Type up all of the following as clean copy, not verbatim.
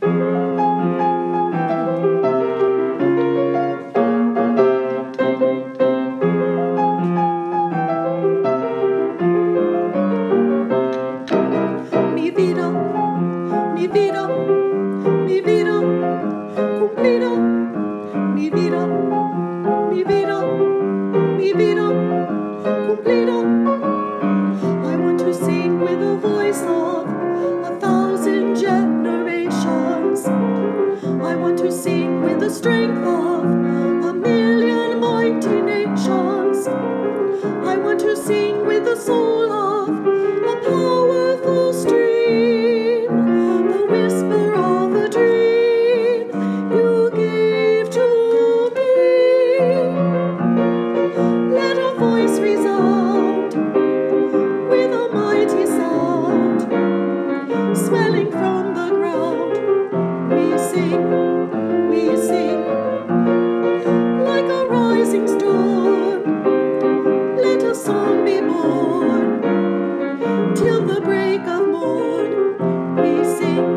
Mi vida, mi vida, mi vida, cumplida. Mi vida, mi vida, mi vida, cumplida. I want to sing with the voice of 1,000 generations. I want to sing with the strength of 1,000,000 mighty nations. I want to sing with the soul of a powerful stream, the whisper of a dream you gave to me. Let our voice resound with a mighty sound, swelling from the ground. We sing, like a rising storm. Let a song be born till the break of morn. We sing,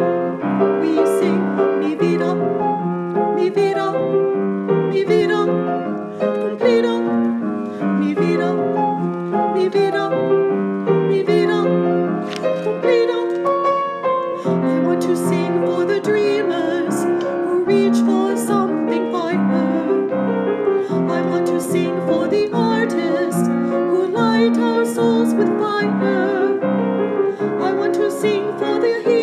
mi vida, mi vida, mi vida, cumplida. Mi vida, mi vida, mi vida, cumplida. I want to sing for the dreamers who reach for something higher. I want to sing for the artists who light our souls with fire. I want to sing for the